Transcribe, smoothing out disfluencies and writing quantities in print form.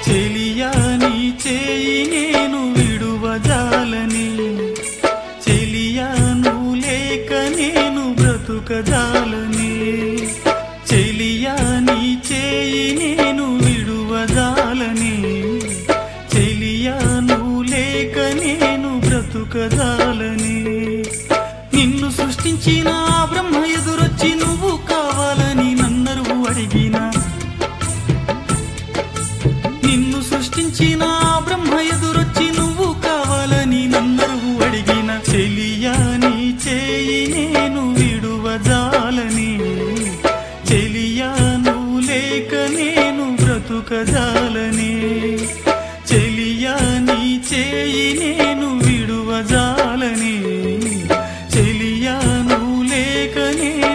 చెలియా నీ చేయి నేను విడువజాలని చెలియా నువ్వు లేక నేను బ్రతుకజాలని చెలియా నీ చేయి నేను విడువజాలని చెలియా నువ్వు లేక నేను బ్రతుకజాలని నిన్ను సృష్టించిన బ్రహ్మ ఎదురొచ్చి నువ్వు కావాలని నన్నరు అడిగినా నిన్ను సృష్టించిన బ్రహ్మ ఎదురొచ్చి నువ్వు కావాలని నన్నరు అడిగిన చెలియా నీ చేయి నేను విడువజాలని చెలియా నువ్వు లేక నేను బ్రతుకజాలని చెలియా నీ చేయి నేను విడువజాలని చెలియా నువ్వు లేక నేను